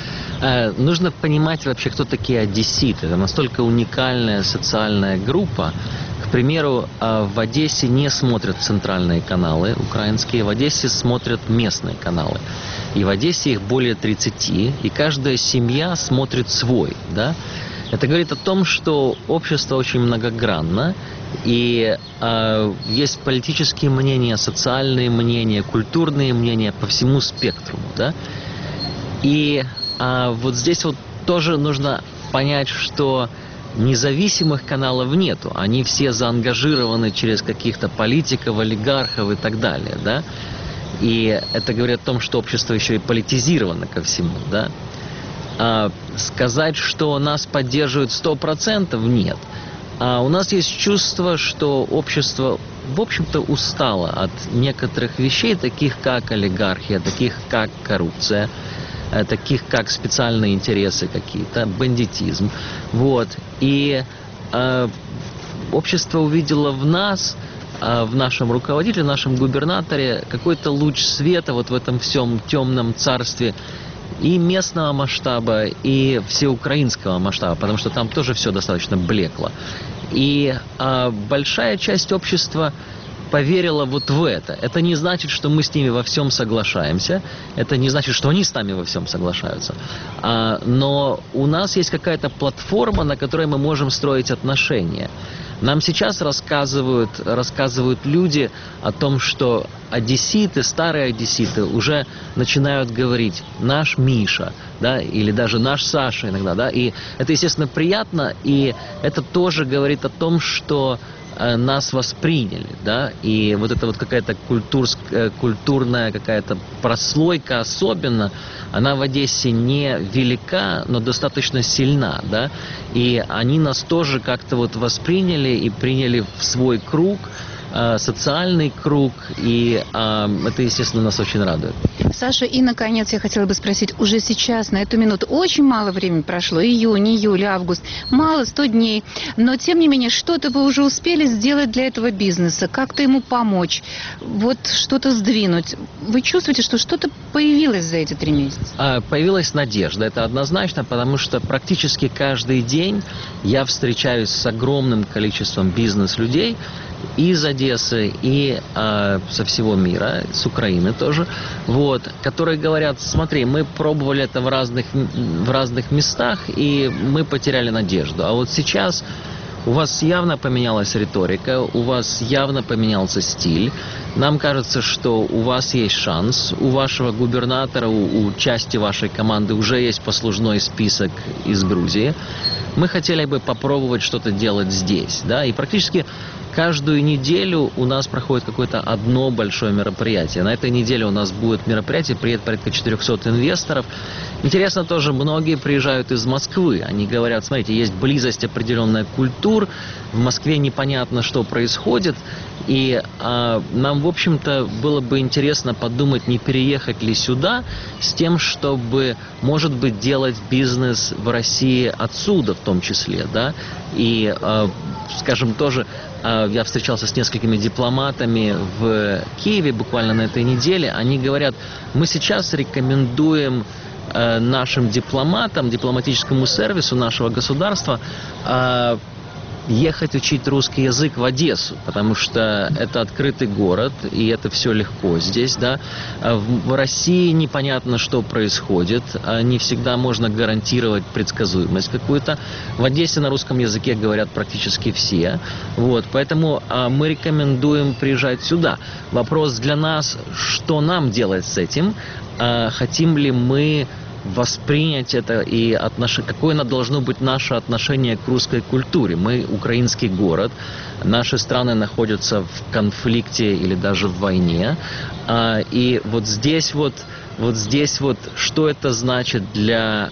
Нужно понимать вообще, кто такие одесситы. Это настолько уникальная социальная группа. К примеру, в Одессе не смотрят центральные каналы украинские, в Одессе смотрят местные каналы. И в Одессе их более 30, и каждая семья смотрит свой. Да? Это говорит о том, что общество очень многогранно, и есть политические мнения, социальные мнения, культурные мнения по всему спектру. Да? И вот здесь вот тоже нужно понять, что независимых каналов нету. Они все заангажированы через каких-то политиков, олигархов и так далее. Да? И это говорит о том, что общество еще и политизировано ко всему. Да? Сказать, что нас поддерживают 100% нет. У нас есть чувство, что общество, в общем-то, устало от некоторых вещей, таких как олигархия, таких как коррупция. таких как специальные интересы какие-то, бандитизм. Вот. И общество увидело в нас, в нашем руководителе, в нашем губернаторе какой-то луч света вот в этом всем темном царстве и местного масштаба, и всеукраинского масштаба, потому что там тоже все достаточно блекло. И большая часть общества поверила вот в это. Это не значит, что мы с ними во всем соглашаемся, это не значит, что они с нами во всем соглашаются. Но у нас есть какая-то платформа, на которой мы можем строить отношения. Нам сейчас рассказывают люди о том, что одесситы, старые одесситы уже начинают говорить «наш Миша», да, или даже «наш Саша» иногда, да, и это, естественно, приятно, и это тоже говорит о том, что нас восприняли, да, и вот эта вот какая-то культурная какая-то прослойка особенно, она в Одессе не велика, но достаточно сильна, да, и они нас тоже как-то вот восприняли и приняли в свой круг, социальный круг, и это, естественно, нас очень радует. Саша, и, наконец, я хотела бы спросить, уже сейчас, на эту минуту, очень мало времени прошло, июнь, июль, август, мало, 100 дней, но, тем не менее, что-то вы уже успели сделать для этого бизнеса, как-то ему помочь, вот что-то сдвинуть. Вы чувствуете, что что-то появилось за эти 3 месяца? Появилась надежда, это однозначно, потому что практически каждый день я встречаюсь с огромным количеством бизнес-людей, и из Одессы, и со всего мира, с Украины тоже, вот, которые говорят: смотри, мы пробовали это в разных местах, и мы потеряли надежду. А вот сейчас у вас явно поменялась риторика, у вас явно поменялся стиль. Нам кажется, что у вас есть шанс, у вашего губернатора, у части вашей команды уже есть послужной список из Грузии. Мы хотели бы попробовать что-то делать здесь, да, и практически каждую неделю у нас проходит какое-то одно большое мероприятие. На этой неделе у нас будет мероприятие, приедет порядка 400 инвесторов. Интересно тоже, многие приезжают из Москвы. Они говорят: смотрите, есть близость определенная культур, в Москве непонятно, что происходит. И нам, в общем-то, было бы интересно подумать, не переехать ли сюда с тем, чтобы, может быть, делать бизнес в России отсюда в том числе, да. И, скажем, тоже я встречался с несколькими дипломатами в Киеве буквально на этой неделе. Они говорят: мы сейчас рекомендуем нашим дипломатам, дипломатическому сервису нашего государства ехать учить русский язык в Одессу, потому что это открытый город, и это все легко здесь, да. В России непонятно, что происходит, не всегда можно гарантировать предсказуемость какую-то. В Одессе на русском языке говорят практически все, вот, поэтому мы рекомендуем приезжать сюда. Вопрос для нас: что нам делать с этим? Хотим ли мы воспринять это, и какое должно быть наше отношение к русской культуре? Мы украинский город, наши страны находятся в конфликте или даже в войне, и вот здесь что это значит для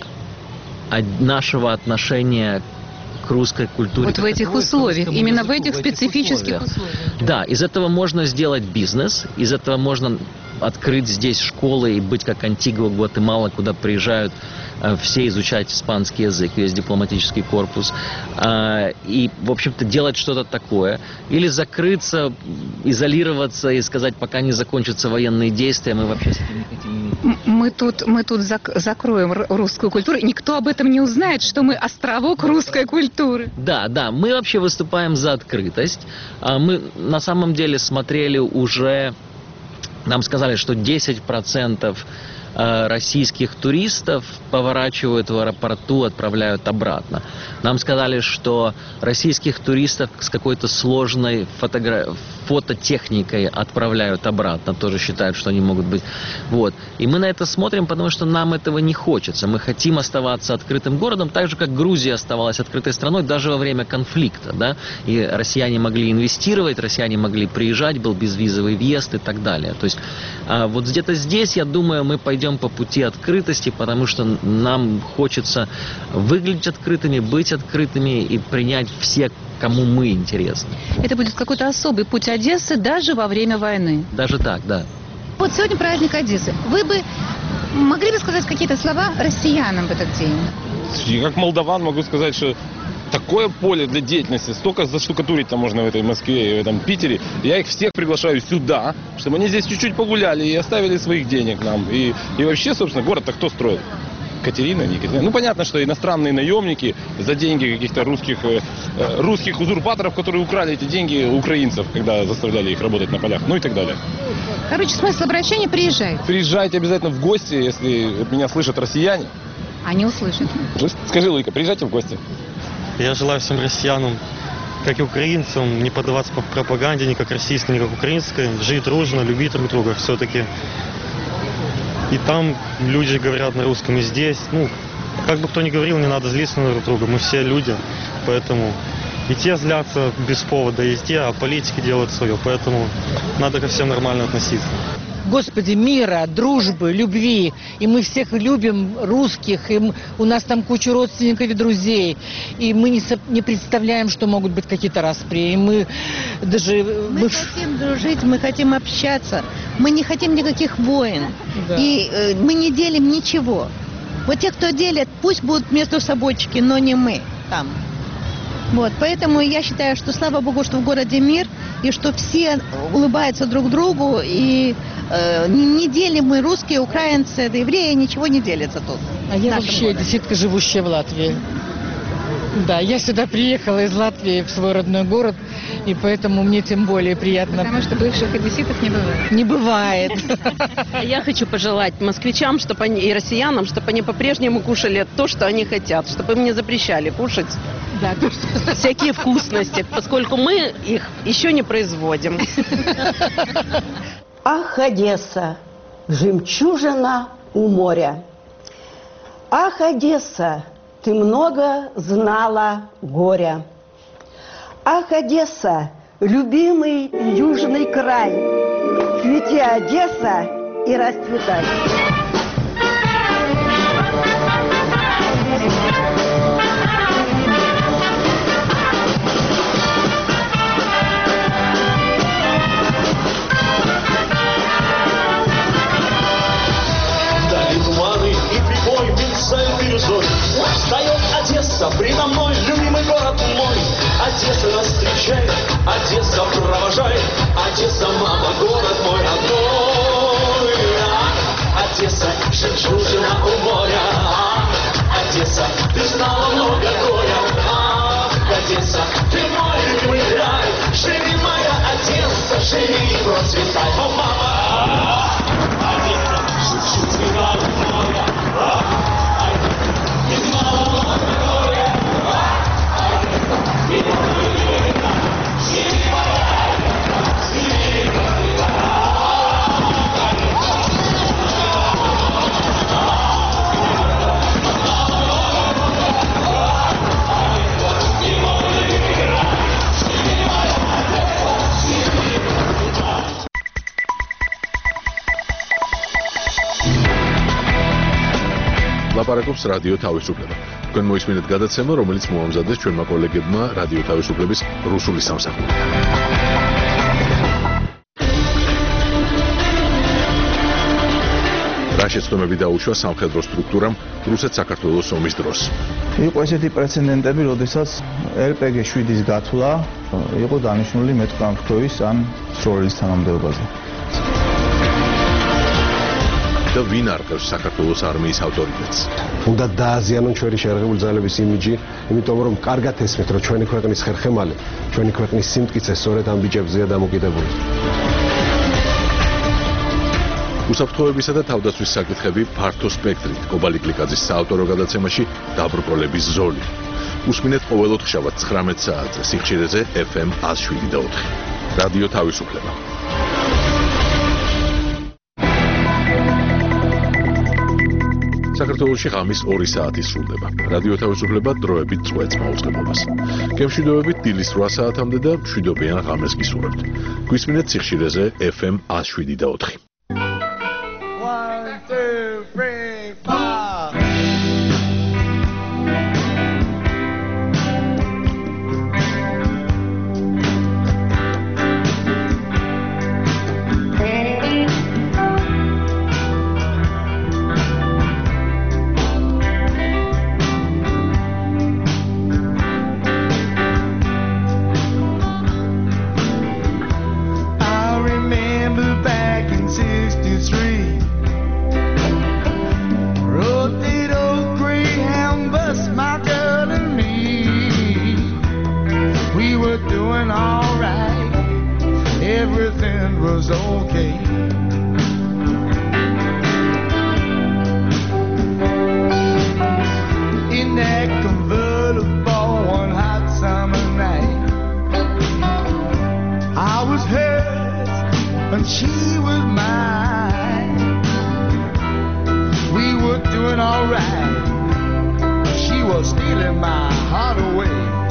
нашего отношения к русской культуре? Вот в этих условиях, именно в этих специфических условиях. Да, из этого можно сделать бизнес, из этого можно открыть здесь школы и быть как Антигуа, Гватемала, куда приезжают все изучать испанский язык, весь дипломатический корпус, и, в общем-то, делать что-то такое. Или закрыться, изолироваться и сказать: пока не закончатся военные действия, мы вообще с этим не хотим. Мы тут закроем русскую культуру, и никто об этом не узнает, что мы островок русской культуры. Да, мы вообще выступаем за открытость. Мы на самом деле смотрели уже... Нам сказали, что 10% российских туристов поворачивают в аэропорту, отправляют обратно. Нам сказали, что российских туристов с какой-то сложной фототехникой отправляют обратно. Тоже считают, что они могут быть... Вот. И мы на это смотрим, потому что нам этого не хочется. Мы хотим оставаться открытым городом, так же, как Грузия оставалась открытой страной даже во время конфликта. Да? И россияне могли инвестировать, россияне могли приезжать, был безвизовый въезд и так далее. То есть вот где-то здесь, я думаю, мы пойдем по пути открытости, потому что нам хочется выглядеть открытыми, быть открытыми и принять всех, кому мы интересны. Это будет какой-то особый путь Одессы даже во время войны. Даже так, да. Вот сегодня праздник Одессы. Вы бы Могли бы сказать какие-то слова россиянам в этот день? Я как молдаван могу сказать, что такое поле для деятельности, столько заштукатурить там можно в этой Москве и в этом Питере. Я их всех приглашаю сюда, чтобы они здесь чуть-чуть погуляли и оставили своих денег нам. И вообще, собственно, город-то кто строит? Катерина, не Катерина. Ну, понятно, что иностранные наемники за деньги каких-то русских узурпаторов, которые украли эти деньги у украинцев, когда заставляли их работать на полях, ну и так далее. Короче, смысл обращения: приезжайте. Приезжайте обязательно в гости, если меня слышат россияне. Они услышат. Скажи, Луйка, приезжайте в гости. Я желаю всем россиянам, как и украинцам, не поддаваться пропаганде, ни как российской, ни как украинской, жить дружно, любить друг друга все-таки. И там люди говорят на русском, и здесь. Ну, как бы кто ни говорил, не надо злиться на друг друга. Мы все люди, поэтому и те злятся без повода, и те, а политики делают свое. Поэтому надо ко всем нормально относиться. Господи, мира, дружбы, любви. И мы всех любим, русских, и у нас там куча родственников и друзей. И мы не представляем, что могут быть какие-то распри. И мы даже... Мы хотим дружить, мы хотим общаться. Мы не хотим никаких войн. Да. И мы не делим ничего. Вот те, кто делят, пусть будут между собойчики, но не мы там. Вот, поэтому я считаю, что слава Богу, что в городе мир, и что все улыбаются друг другу, и не делим мы русские, украинцы, евреи, ничего не делятся тут. А я вообще действительно живущая в Латвии. Да, я сюда приехала из Латвии в свой родной город, и поэтому мне тем более приятно. Потому что бывших одесситов не бывает. Не бывает. Я хочу пожелать москвичам и россиянам, чтобы они по-прежнему кушали то, что они хотят, чтобы им не запрещали кушать всякие вкусности, поскольку мы их еще не производим. Ах, Одесса, жемчужина у моря. Ах, Одесса, ты много знала горя. Ах, Одесса, любимый южный край, цвети, Одесса, и расцветай. Встает Одесса, предо мной, любимый город мой. Одесса нас встречает, Одесса провожает. Одесса, мама, город мой родной. Одесса, жемчужина у моря. Одесса, ты знала много горя. Одесса, ты мой любимый край. Живи, моя Одесса, живи и процветай. О, мама! Одесса, жемчужина у моря. ლაპარაკობს რადიო თავისუფლება. თქვენ მოისმინეთ გადაცემა, რომელიც მოამზადეს ჩვენმა კოლეგებმა რადიო თავისუფლების რუსული სამსახური. რა შეცდომები დაუშვა სამხედრო სტრუქტურამ რუსეთ-საქართველოს ომის დროს. იყო ესეთი პრეცედენტები, როდესაც RPG 7-ის გათვლა იყო დანიშნული მეტყამფრთოვის ან სროლის თანამდებობაზე. და ვინ არყევს საქართველოს არმიის ავტორიტეტს? უნდა დააზიანონ ჩვენი შერღებული ძალების იმიჯი, იმიტომ რომ კარგად ესმით, რომ ჩვენი ქვეყნის ხერხემალი, ჩვენი ქვეყნის სიმტკიცე სწორედ ამ ბიჭებზეა დამოკიდებული. უსაფრთხოებისა და თავდაცვის საკითხები ფართო სპექტრით კობალი კლიკაძის საავტორო გადაცემაში დაბრკოლების ზოლი. უსმინეთ ყოველ ოთხშაბათს 19 საათზე სიხშირეზე FM 107.4. რადიო თავისუფლება. საქართველოში ღამის 2 საათი სრულდება. რადიო თავისუფლება დროებით წვეთს მაუწყებლობას. გემშვიდობებით დილის 8 საათამდე და მშვიდობიან ღამეს გისურვებთ. გვისმინეთ სიხშირეზე FM 107.4. 1, 2, 3, 4. were doing all right. Everything was okay. In that convertible one hot summer night, I was hers and she was mine. We were doing all right. She was stealing my heart away.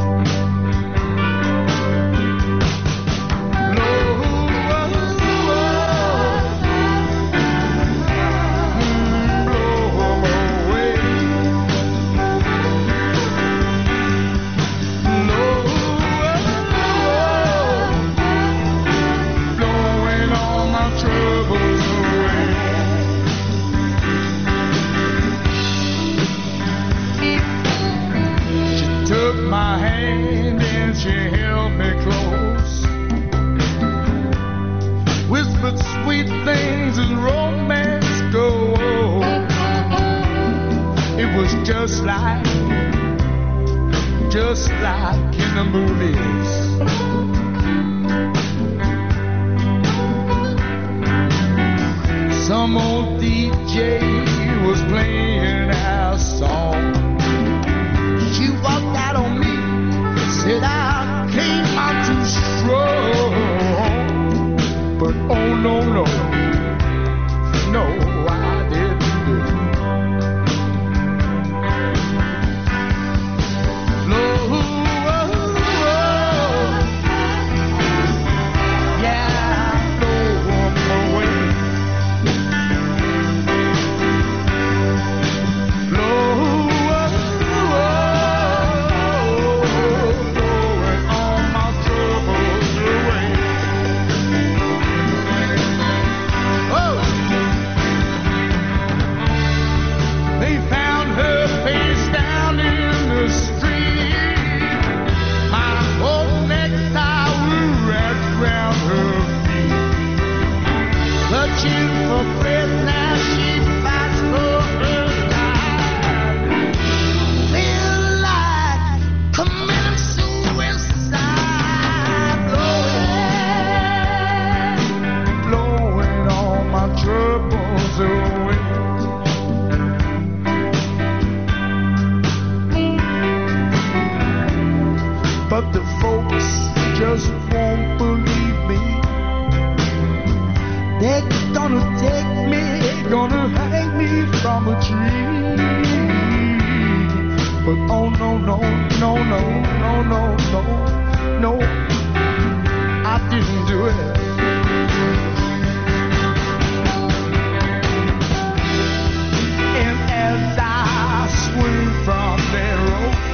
My hand and she held me close, whispered sweet things as romance goes. It was just like in the movies. Some old DJ was playing our song. She walked out on me, said I came out too strong. But oh no, no, no, I didn't do it. No, yeah, no way. No. For breath, now she fights for her life. Feel like committing suicide, blowing all my troubles away. But the folks just won't believe me. They're gonna take me, gonna hang me from a tree. But oh no, no, no, no, no, no, no, no, I didn't do it. And as I swing from that rope,